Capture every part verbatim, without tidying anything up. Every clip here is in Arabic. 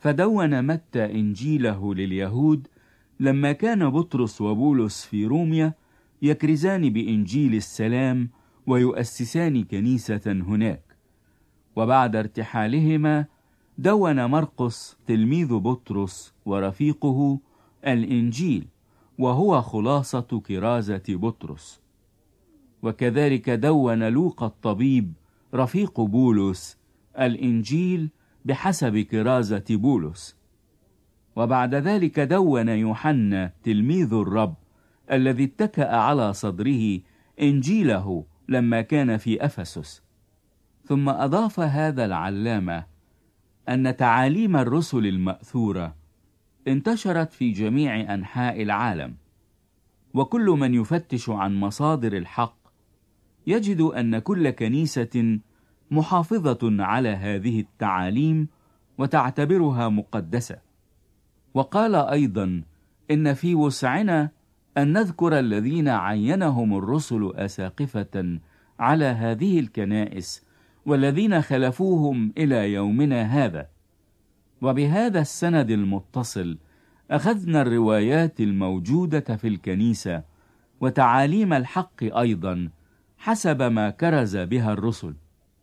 فدون متى إنجيله لليهود لما كان بطرس وبولس في روميا يكرزان بإنجيل السلام ويؤسسان كنيسة هناك. وبعد ارتحالهما دون مرقس تلميذ بطرس ورفيقه الإنجيل، وهو خلاصة كرازة بطرس. وكذلك دون لوقا الطبيب رفيق بولس الإنجيل بحسب كرازة بولس. وبعد ذلك دون يوحنا تلميذ الرب الذي اتكأ على صدره إنجيله لما كان في أفسس. ثم أضاف هذا العلامة أن تعاليم الرسل المأثورة انتشرت في جميع أنحاء العالم، وكل من يفتش عن مصادر الحق يجد أن كل كنيسة محافظة على هذه التعاليم وتعتبرها مقدسة. وقال أيضا إن في وسعنا أن نذكر الذين عينهم الرسل أساقفة على هذه الكنائس والذين خلفوهم إلى يومنا هذا. وبهذا السند المتصل أخذنا الروايات الموجودة في الكنيسة وتعاليم الحق أيضا حسب ما كرز بها الرسل.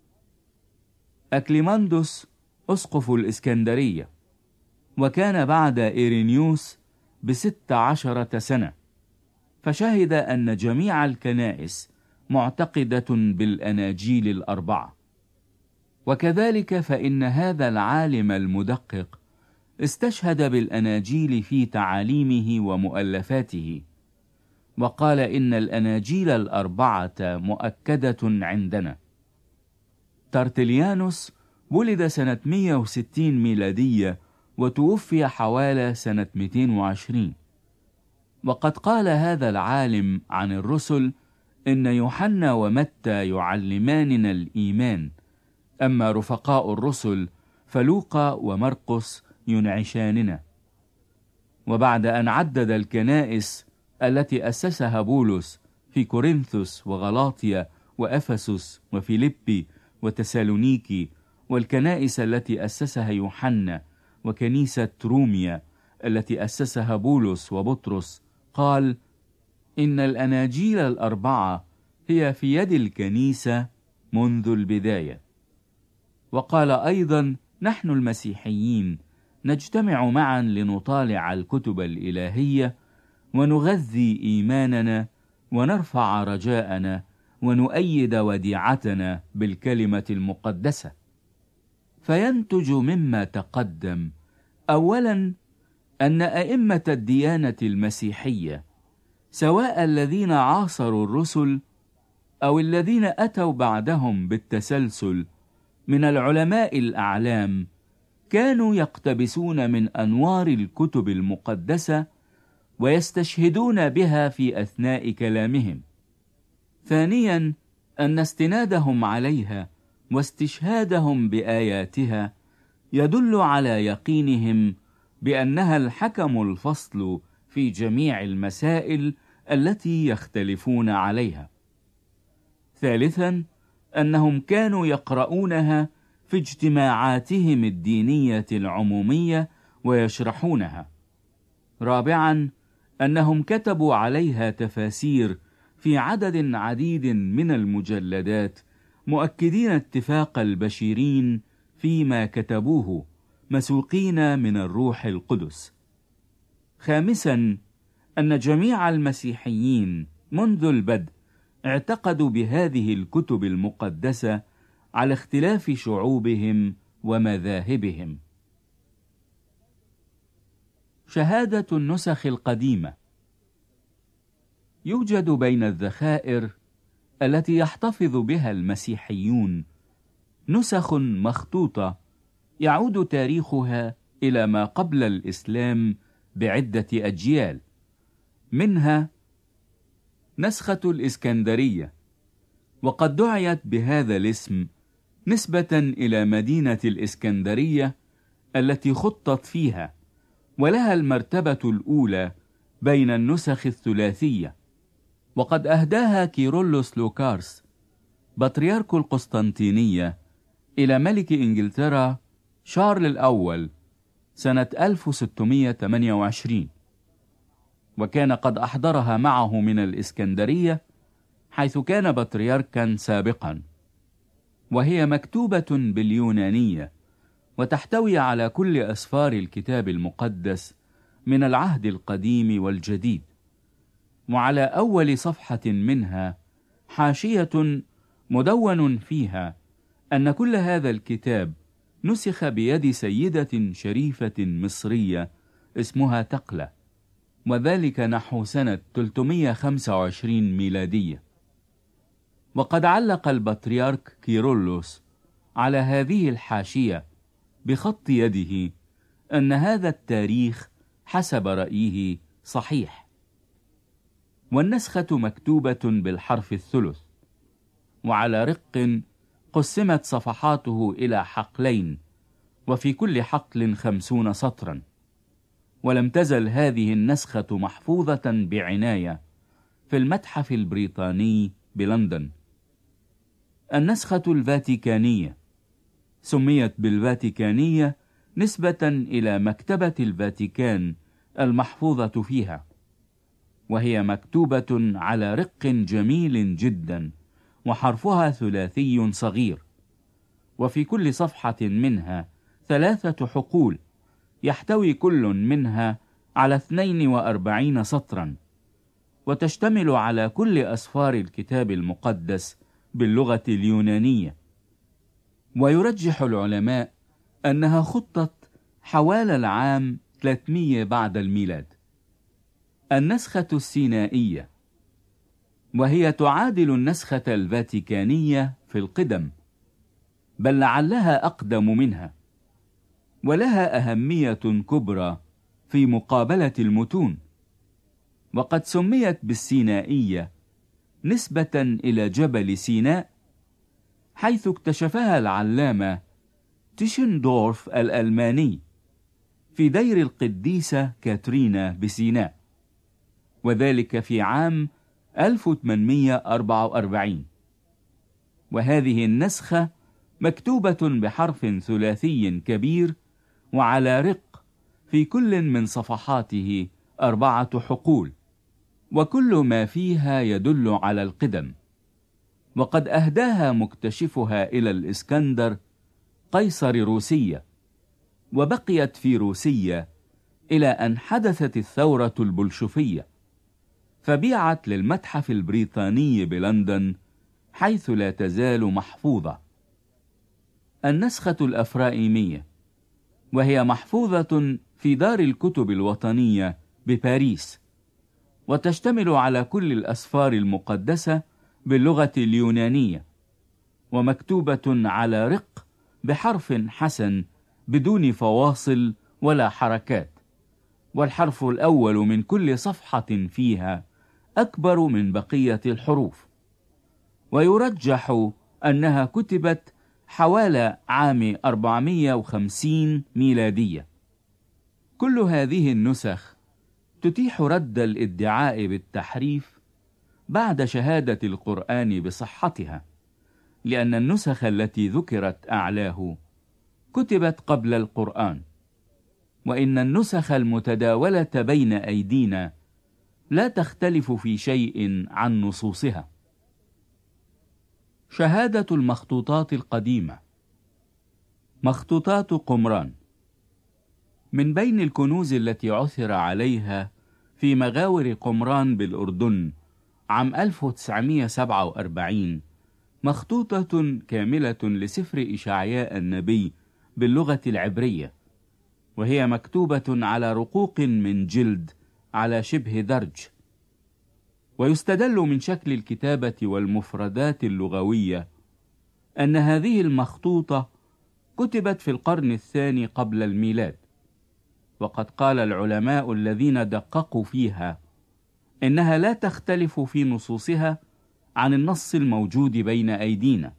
أكليماندوس أسقف الإسكندرية، وكان بعد إيرينيوس بست عشرة سنة، فشهد أن جميع الكنائس معتقدة بالأناجيل الأربعة. وكذلك فإن هذا العالم المدقق استشهد بالأناجيل في تعاليمه ومؤلفاته، وقال إن الأناجيل الأربعة مؤكدة عندنا. ترتليانوس ولد سنة مئة وستين ميلادية وتوفي حوالي سنة مئتين وعشرين. وقد قال هذا العالم عن الرسل إن يوحنا ومتى يعلماننا الإيمان، أما رفقاء الرسل فلوقا ومرقس ينعشاننا. وبعد أن عدد الكنائس التي أسسها بولس في كورنثوس وغلاطيا وأفسس وفيليبي وتسالونيكي، والكنائس التي أسسها يوحنا وكنيسة روميا التي أسسها بولس وبطرس، قال إن الأناجيل الأربعة هي في يد الكنيسة منذ البداية. وقال أيضا نحن المسيحيين نجتمع معا لنطالع الكتب الإلهية ونغذي إيماننا ونرفع رجاءنا ونؤيد وديعتنا بالكلمة المقدسة. فينتج مما تقدم أولا أن أئمة الديانة المسيحية، سواء الذين عاصروا الرسل أو الذين أتوا بعدهم بالتسلسل من العلماء الأعلام، كانوا يقتبسون من أنوار الكتب المقدسة ويستشهدون بها في أثناء كلامهم. ثانيا أن استنادهم عليها واستشهادهم بآياتها يدل على يقينهم بأنها الحكم الفصل في جميع المسائل التي يختلفون عليها. ثالثا أنهم كانوا يقرؤونها في اجتماعاتهم الدينية العمومية ويشرحونها. رابعا أنهم كتبوا عليها تفاسير في عدد عديد من المجلدات، مؤكدين اتفاق البشيرين فيما كتبوه، مسوقين من الروح القدس. خامسا أن جميع المسيحيين منذ البدء اعتقدوا بهذه الكتب المقدسة على اختلاف شعوبهم ومذاهبهم. شهادة النسخ القديمة. يوجد بين الذخائر التي يحتفظ بها المسيحيون نسخ مخطوطة يعود تاريخها إلى ما قبل الإسلام بعدة أجيال، منها نسخة الإسكندرية، وقد دعيت بهذا الاسم نسبة إلى مدينة الإسكندرية التي خطت فيها، ولها المرتبة الأولى بين النسخ الثلاثية. وقد أهداها كيرلس لوكارس بطريرك القسطنطينية إلى ملك إنجلترا شارل الأول سنة ألف وستمائة وثمانية وعشرين، وكان قد أحضرها معه من الإسكندرية حيث كان بطريركا سابقا، وهي مكتوبة باليونانية وتحتوي على كل أسفار الكتاب المقدس من العهد القديم والجديد، وعلى أول صفحة منها حاشية مدون فيها أن كل هذا الكتاب نسخ بيد سيدة شريفة مصرية اسمها تقلة، وذلك نحو سنة ثلاثمائة وخمسة وعشرين ميلادية. وقد علق البطريرك كيرلس على هذه الحاشية بخط يده أن هذا التاريخ حسب رأيه صحيح. والنسخة مكتوبة بالحرف الثلث، وعلى رق قسمت صفحاته إلى حقلين، وفي كل حقل خمسون سطرا. ولم تزل هذه النسخة محفوظة بعناية في المتحف البريطاني بلندن. النسخة الفاتيكانية سميت بالفاتيكانية نسبة إلى مكتبة الفاتيكان المحفوظة فيها، وهي مكتوبة على رق جميل جدا، وحرفها ثلاثي صغير، وفي كل صفحة منها ثلاثة حقول يحتوي كل منها على اثنين وأربعين سطرا، وتشتمل على كل أسفار الكتاب المقدس باللغة اليونانية. ويرجح العلماء أنها خطت حوالي العام ثلاثمائة بعد الميلاد. النسخة السينائية، وهي تعادل النسخة الفاتيكانية في القدم، بل لعلها أقدم منها، ولها أهمية كبرى في مقابلة المتون. وقد سميت بالسينائية نسبة إلى جبل سيناء، حيث اكتشفها العلامة تيشندورف الألماني في دير القديسة كاترينا بسيناء، وذلك في عام ألف وثمانمائة وأربعة وأربعين. وهذه النسخة مكتوبة بحرف ثلاثي كبير، وعلى رق في كل من صفحاته أربعة حقول، وكل ما فيها يدل على القدم. وقد أهداها مكتشفها إلى الإسكندر قيصر روسيا، وبقيت في روسيا إلى أن حدثت الثورة البلشفية، فبيعت للمتحف البريطاني بلندن حيث لا تزال محفوظة. النسخة الأفرائيمية، وهي محفوظة في دار الكتب الوطنية بباريس، وتشتمل على كل الأسفار المقدسة باللغة اليونانية، ومكتوبة على رق بحرف حسن بدون فواصل ولا حركات، والحرف الأول من كل صفحة فيها أكبر من بقية الحروف. ويرجح أنها كتبت حوالي عام أربعمائة وخمسين ميلادية. كل هذه النسخ تتيح رد الادعاء بالتحريف بعد شهادة القرآن بصحتها، لأن النسخ التي ذكرت أعلاه كتبت قبل القرآن، وإن النسخ المتداولة بين أيدينا لا تختلف في شيء عن نصوصها. شهادة المخطوطات القديمة. مخطوطات قمران. من بين الكنوز التي عثر عليها في مغاور قمران بالأردن عام ألف وتسعمائة وسبعة وأربعين مخطوطة كاملة لسفر إشعياء النبي باللغة العبرية، وهي مكتوبة على رقوق من جلد على شبه درج. ويستدل من شكل الكتابة والمفردات اللغوية أن هذه المخطوطة كتبت في القرن الثاني قبل الميلاد. وقد قال العلماء الذين دققوا فيها إنها لا تختلف في نصوصها عن النص الموجود بين أيدينا.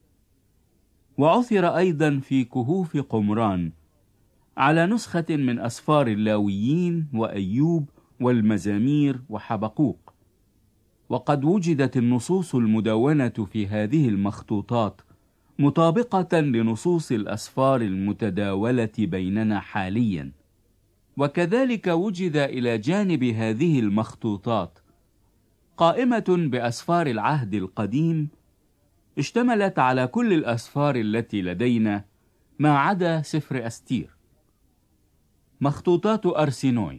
وعثر أيضا في كهوف قمران على نسخة من أسفار اللاويين وأيوب والمزامير وحبقوق. وقد وجدت النصوص المدونة في هذه المخطوطات مطابقة لنصوص الأسفار المتداولة بيننا حاليا. وكذلك وجد إلى جانب هذه المخطوطات قائمة بأسفار العهد القديم اشتملت على كل الأسفار التي لدينا ما عدا سفر أستير. مخطوطات أرسينوي.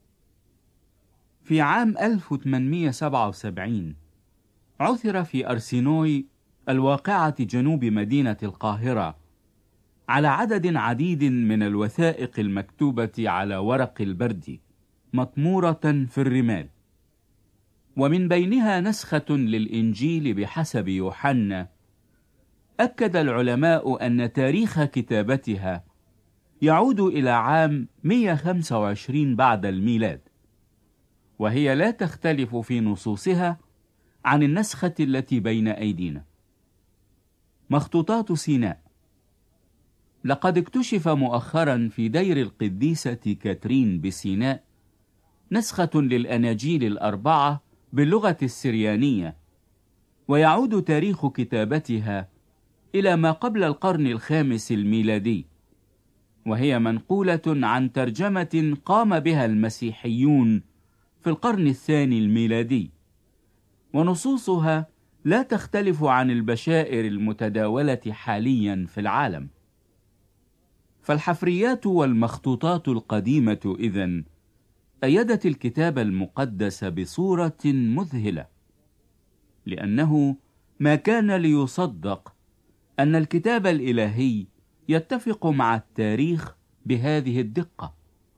في عام ألف وثمانمائة وسبعة وسبعين عثر في أرسينوي الواقعة جنوب مدينة القاهرة على عدد عديد من الوثائق المكتوبة على ورق البرد مطمورة في الرمال، ومن بينها نسخة للإنجيل بحسب يوحنا. أكد العلماء أن تاريخ كتابتها يعود إلى عام مئة وخمسة وعشرين بعد الميلاد، وهي لا تختلف في نصوصها عن النسخة التي بين أيدينا. مخطوطات سيناء. لقد اكتشف مؤخرا في دير القديسة كاترين بسيناء نسخة للأناجيل الأربعة باللغة السريانية، ويعود تاريخ كتابتها إلى ما قبل القرن الخامس الميلادي، وهي منقولة عن ترجمة قام بها المسيحيون في القرن الثاني الميلادي، ونصوصها لا تختلف عن البشائر المتداولة حاليا في العالم. فالحفريات والمخطوطات القديمة إذن أيدت الكتاب المقدس بصورة مذهلة، لأنه ما كان ليصدق أن الكتاب الإلهي يتفق مع التاريخ بهذه الدقة.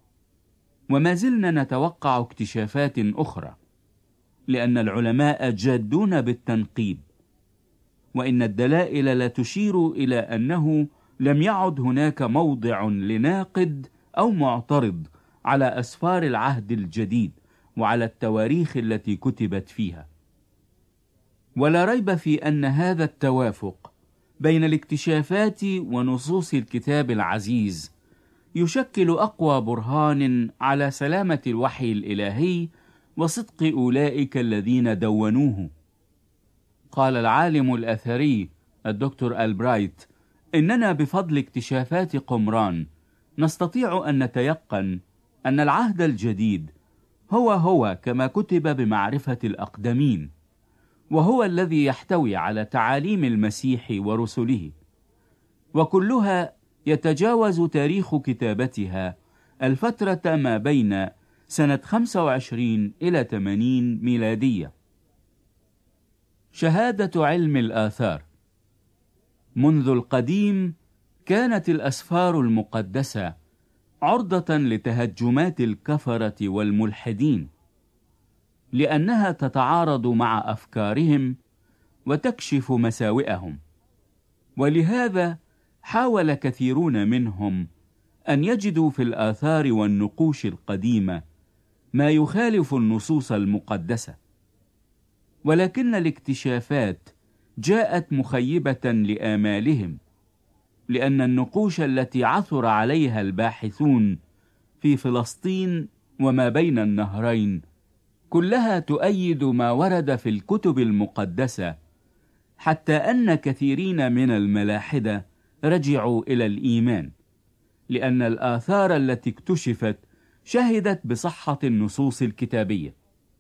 وما زلنا نتوقع اكتشافات أخرى، لأن العلماء جادون بالتنقيب، وإن الدلائل لا تشير إلى أنه لم يعد هناك موضع لناقد أو معترض على أسفار العهد الجديد وعلى التواريخ التي كتبت فيها. ولا ريب في أن هذا التوافق بين الاكتشافات ونصوص الكتاب العزيز يشكل أقوى برهان على سلامة الوحي الإلهي وصدق أولئك الذين دونوه. قال العالم الأثري الدكتور ألبرايت: إننا بفضل اكتشافات قمران نستطيع أن نتيقن أن العهد الجديد هو هو كما كتب بمعرفة الأقدمين، وهو الذي يحتوي على تعاليم المسيح ورسله، وكلها يتجاوز تاريخ كتابتها الفترة ما بين سنة خمسة وعشرين إلى ثمانين ميلادية. شهادة علم الآثار. منذ القديم كانت الأسفار المقدسة عرضة لتهجمات الكفرة والملحدين، لأنها تتعارض مع أفكارهم وتكشف مساوئهم، ولهذا حاول كثيرون منهم أن يجدوا في الآثار والنقوش القديمة ما يخالف النصوص المقدسة. ولكن الاكتشافات جاءت مخيبة لآمالهم، لأن النقوش التي عثر عليها الباحثون في فلسطين وما بين النهرين كلها تؤيد ما ورد في الكتب المقدسة، حتى أن كثيرين من الملاحدة رجعوا إلى الإيمان، لأن الآثار التي اكتشفت شهدت بصحة النصوص الكتابية.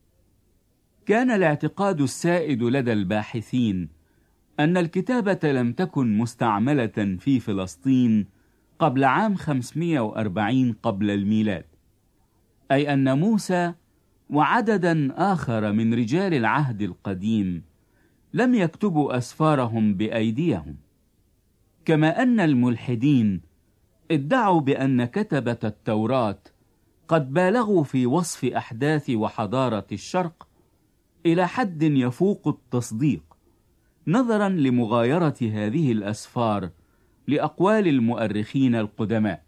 كان الاعتقاد السائد لدى الباحثين أن الكتابة لم تكن مستعملة في فلسطين قبل عام خمسمائة وأربعين قبل الميلاد، أي أن موسى وعددا آخر من رجال العهد القديم لم يكتبوا أسفارهم بأيديهم، كما أن الملحدين ادعوا بأن كتبة التوراة قد بالغوا في وصف أحداث وحضارة الشرق إلى حد يفوق التصديق، نظرا لمغايرة هذه الأسفار لأقوال المؤرخين القدماء.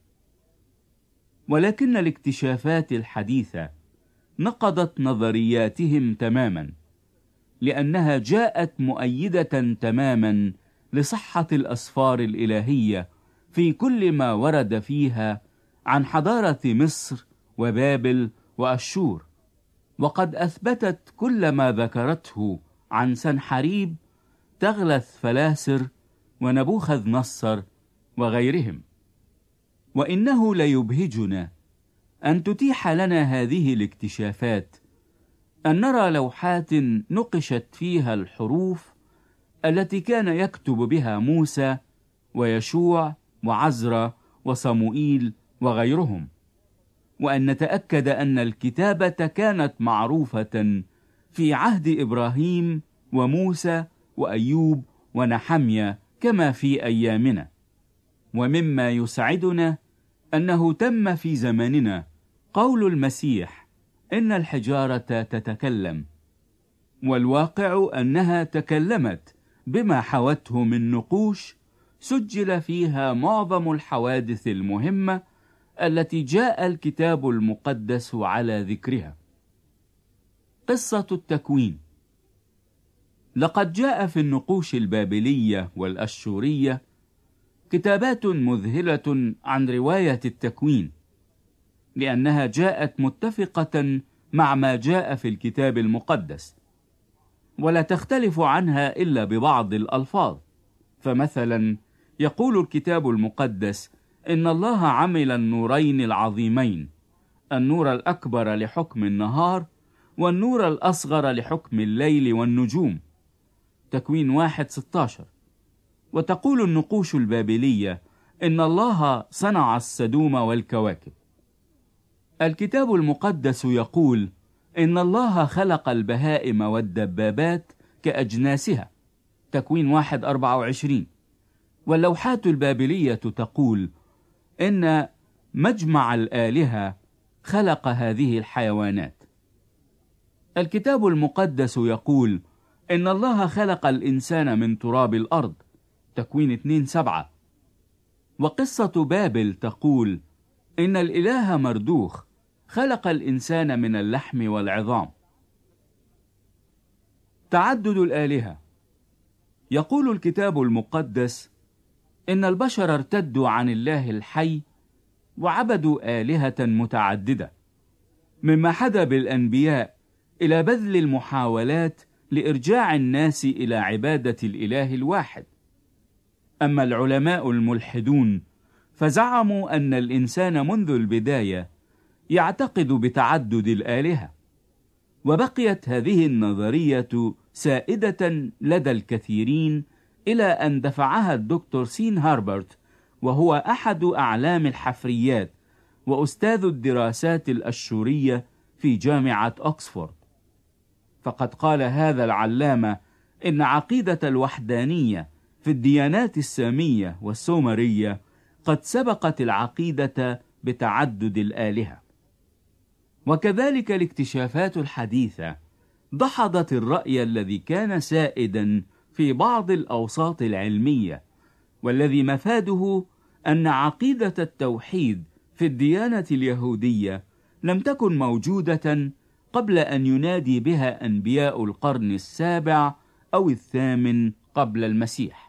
ولكن الاكتشافات الحديثة نقضت نظرياتهم تماما، لأنها جاءت مؤيدة تماما لصحة الأسفار الإلهية في كل ما ورد فيها عن حضارة مصر وبابل وأشور، وقد أثبتت كل ما ذكرته عن سنحريب تغلث فلاسر ونبوخذ نصر وغيرهم. وإنه ليبهجنا أن تتيح لنا هذه الاكتشافات أن نرى لوحات نقشت فيها الحروف التي كان يكتب بها موسى ويشوع وعزرا وصموئيل وغيرهم، وأن نتأكد أن الكتابة كانت معروفة في عهد إبراهيم وموسى وأيوب ونحميا كما في أيامنا. ومما يسعدنا أنه تم في زماننا قول المسيح إن الحجارة تتكلم، والواقع أنها تكلمت بما حوته من نقوش سجل فيها معظم الحوادث المهمة التي جاء الكتاب المقدس على ذكرها. قصة التكوين. لقد جاء في النقوش البابلية والأشورية كتابات مذهلة عن رواية التكوين، لأنها جاءت متفقة مع ما جاء في الكتاب المقدس، ولا تختلف عنها إلا ببعض الألفاظ. فمثلا يقول الكتاب المقدس إن الله عمل النورين العظيمين، النور الأكبر لحكم النهار والنور الأصغر لحكم الليل والنجوم، تكوين واحد ستة عشر. وتقول النقوش البابلية إن الله صنع السدوم والكواكب. الكتاب المقدس يقول إن الله خلق البهائم والدبابات كأجناسها، تكوين واحد أربعة وعشرين. واللوحات البابلية تقول إن مجمع الآلهة خلق هذه الحيوانات. الكتاب المقدس يقول إن الله خلق الإنسان من تراب الأرض، تكوين اثنين سبعة. وقصة بابل تقول إن الإله مردوخ خلق الإنسان من اللحم والعظام. تعدد الآلهة. يقول الكتاب المقدس إن البشر ارتدوا عن الله الحي وعبدوا آلهة متعددة، مما حدى بالأنبياء إلى بذل المحاولات لإرجاع الناس إلى عبادة الإله الواحد. أما العلماء الملحدون فزعموا أن الإنسان منذ البداية يعتقد بتعدد الآلهة، وبقيت هذه النظرية سائدة لدى الكثيرين إلى أن دفعها الدكتور سين هاربرت، وهو أحد أعلام الحفريات وأستاذ الدراسات الأشورية في جامعة أكسفورد. فقد قال هذا العلامة إن عقيدة الوحدانية في الديانات السامية والسومرية قد سبقت العقيدة بتعدد الآلهة. وكذلك الاكتشافات الحديثة دحضت الرأي الذي كان سائدا في بعض الأوساط العلمية، والذي مفاده أن عقيدة التوحيد في الديانة اليهودية لم تكن موجودة قبل أن ينادي بها أنبياء القرن السابع أو الثامن قبل المسيح.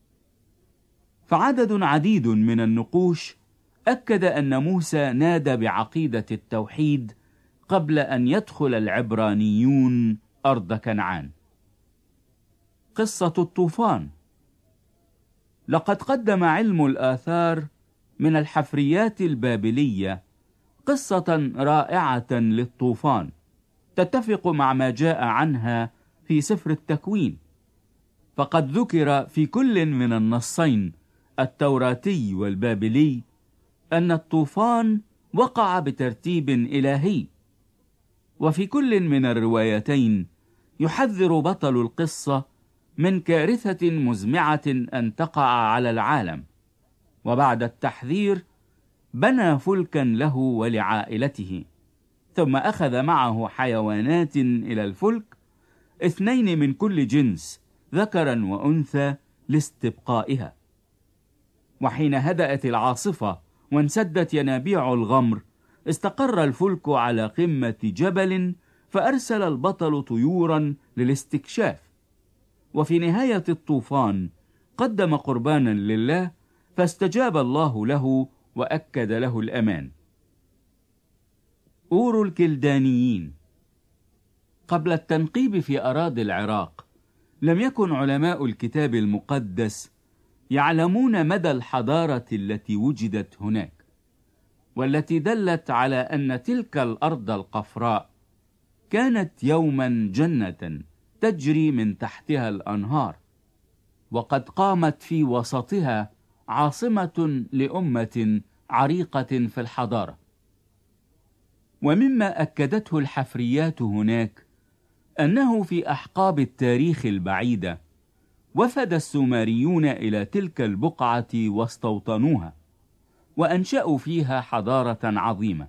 فعدد عديد من النقوش أكد أن موسى نادى بعقيدة التوحيد قبل أن يدخل العبرانيون أرض كنعان. قصة الطوفان. لقد قدم علم الآثار من الحفريات البابلية قصة رائعة للطوفان تتفق مع ما جاء عنها في سفر التكوين، فقد ذكر في كل من النصين التوراتي والبابلي أن الطوفان وقع بترتيب إلهي، وفي كل من الروايتين يحذر بطل القصة من كارثة مزمعة أن تقع على العالم، وبعد التحذير بنى فلكا له ولعائلته، ثم أخذ معه حيوانات إلى الفلك، اثنين من كل جنس ذكرا وأنثى لاستبقائها. وحين هدأت العاصفة وانسدت ينابيع الغمر استقر الفلك على قمة جبل، فأرسل البطل طيورا للاستكشاف، وفي نهاية الطوفان قدم قربانا لله فاستجاب الله له وأكد له الأمان. أور الكلدانيين. قبل التنقيب في أراضي العراق لم يكن علماء الكتاب المقدس يعلمون مدى الحضارة التي وجدت هناك، والتي دلت على أن تلك الأرض القفراء كانت يوما جنة تجري من تحتها الأنهار، وقد قامت في وسطها عاصمة لأمة عريقة في الحضارة. ومما أكدته الحفريات هناك أنه في أحقاب التاريخ البعيدة وفد السومريون إلى تلك البقعة واستوطنوها، وأنشأوا فيها حضارة عظيمة.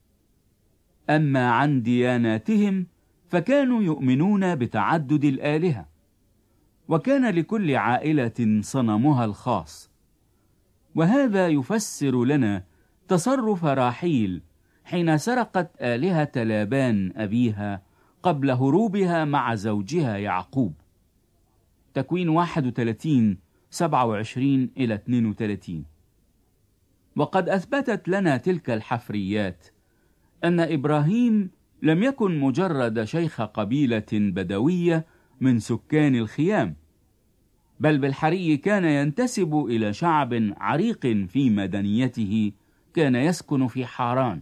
أما عن دياناتهم فكانوا يؤمنون بتعدد الآلهة، وكان لكل عائلة صنمها الخاص، وهذا يفسر لنا تصرف راحيل حين سرقت آلهة لابان أبيها قبل هروبها مع زوجها يعقوب. تكوين واحد وثلاثين سبعة وعشرين إلى اثنين وثلاثين. وقد أثبتت لنا تلك الحفريات أن إبراهيم لم يكن مجرد شيخ قبيلة بدوية من سكان الخيام، بل بالحري كان ينتسب إلى شعب عريق في مدنيته كان يسكن في حاران،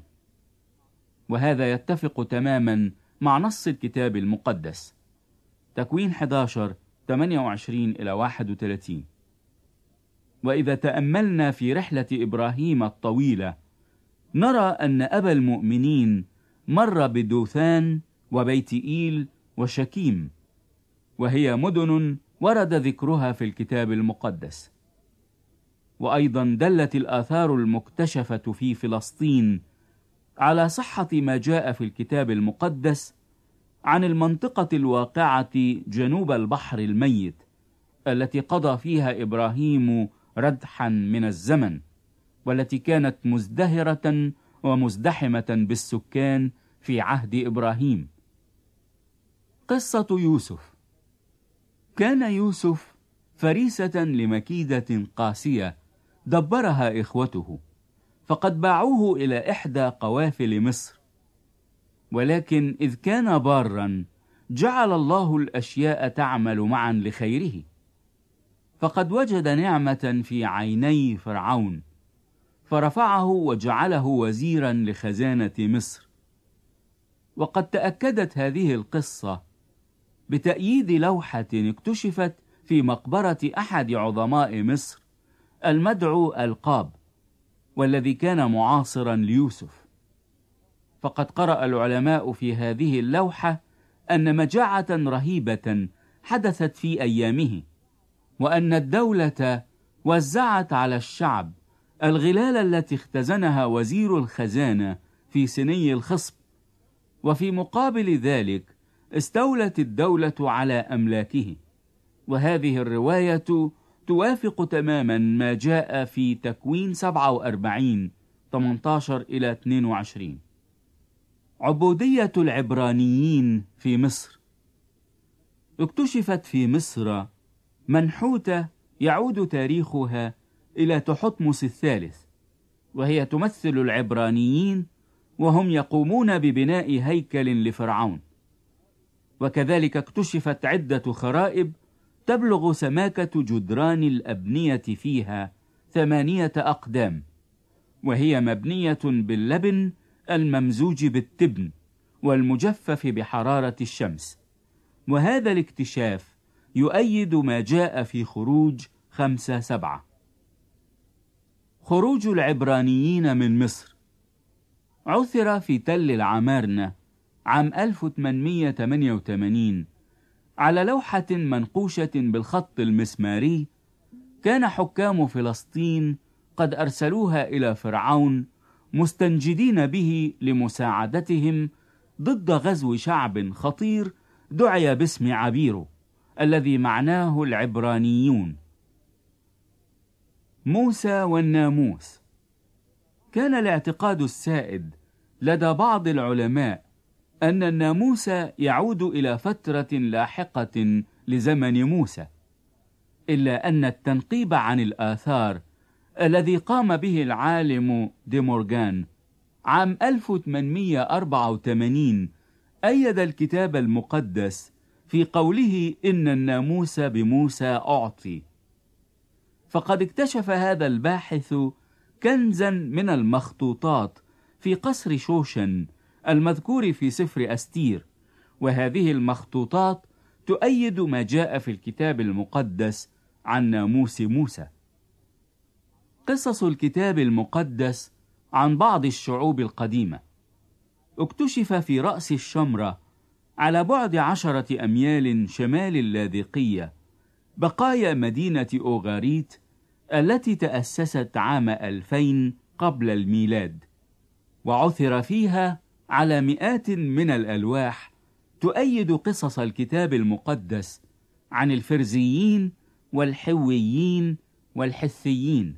وهذا يتفق تماما مع نص الكتاب المقدس. تكوين أحد عشر ثمانية وعشرين إلى واحد وثلاثين. وإذا تأملنا في رحلة إبراهيم الطويلة نرى أن أبا المؤمنين مر بدوثان وبيت إيل وشكيم، وهي مدن ورد ذكرها في الكتاب المقدس. وأيضا دلت الآثار المكتشفة في فلسطين على صحة ما جاء في الكتاب المقدس عن المنطقة الواقعة جنوب البحر الميت التي قضى فيها إبراهيم ردحا من الزمن، والتي كانت مزدهرة ومزدحمة بالسكان في عهد إبراهيم. قصة يوسف. كان يوسف فريسة لمكيدة قاسية دبرها إخوته، فقد باعوه إلى إحدى قوافل مصر، ولكن إذ كان بارا جعل الله الأشياء تعمل معا لخيره، فقد وجد نعمة في عيني فرعون فرفعه وجعله وزيرا لخزانة مصر. وقد تأكدت هذه القصة بتأييد لوحة اكتشفت في مقبرة أحد عظماء مصر المدعو القاب، والذي كان معاصرا ليوسف. فقد قرأ العلماء في هذه اللوحة أن مجاعة رهيبة حدثت في أيامه، وأن الدولة وزعت على الشعب الغلال التي اختزنها وزير الخزانة في سني الخصب، وفي مقابل ذلك استولت الدولة على أملاكه. وهذه الرواية توافق تماما ما جاء في تكوين سبعة وأربعين ثمانية عشر إلى اثنين وعشرين. عبودية العبرانيين في مصر. اكتشفت في مصر منحوتة يعود تاريخها إلى تحتمس الثالث، وهي تمثل العبرانيين وهم يقومون ببناء هيكل لفرعون. وكذلك اكتشفت عدة خرائب تبلغ سماكة جدران الأبنية فيها ثمانية أقدام، وهي مبنية باللبن الممزوج بالتبن والمجفف بحرارة الشمس. وهذا الاكتشاف يؤيد ما جاء في خروج خمسة سبعة. خروج العبرانيين من مصر. عثر في تل العمارنة عام ألف وثمانمائة وثمانية وثمانين على لوحة منقوشة بالخط المسماري كان حكام فلسطين قد أرسلوها إلى فرعون مستنجدين به لمساعدتهم ضد غزو شعب خطير دعي باسم عبيرو الذي معناه العبرانيون. موسى والناموس. كان الاعتقاد السائد لدى بعض العلماء أن الناموس يعود إلى فترة لاحقة لزمن موسى، إلا أن التنقيب عن الآثار الذي قام به العالم دي مورغان عام ألف وثمانمائة وأربعة وثمانين أيد الكتاب المقدس في قوله إن الناموس بموسى أعطي. فقد اكتشف هذا الباحث كنزا من المخطوطات في قصر شوشن المذكور في سفر أستير، وهذه المخطوطات تؤيد ما جاء في الكتاب المقدس عن ناموس موسى. قصص الكتاب المقدس عن بعض الشعوب القديمة. اكتشف في رأس الشمرة على بعد عشرة أميال شمال اللاذقية بقايا مدينة أوغاريت التي تأسست عام ألفين قبل الميلاد، وعثر فيها على مئات من الألواح تؤيد قصص الكتاب المقدس عن الفرزيين والحويين والحثيين.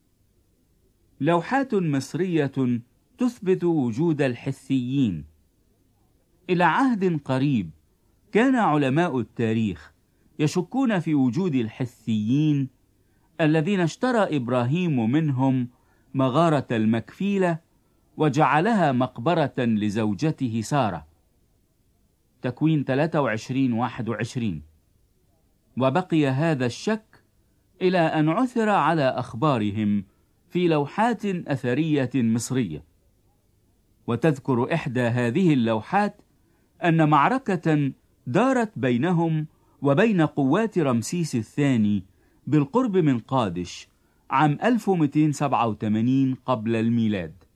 لوحات مصرية تثبت وجود الحثيين. إلى عهد قريب كان علماء التاريخ يشكون في وجود الحثيين الذين اشترى إبراهيم منهم مغارة المكفيلة وجعلها مقبرة لزوجته سارة. تكوين ثلاثة وعشرين واحد وعشرين. وبقي هذا الشك إلى أن عثر على أخبارهم في لوحات أثرية مصرية. وتذكر إحدى هذه اللوحات أن معركة دارت بينهم وبين قوات رمسيس الثاني بالقرب من قادش عام ألف ومئتين وسبعة وثمانين قبل الميلاد.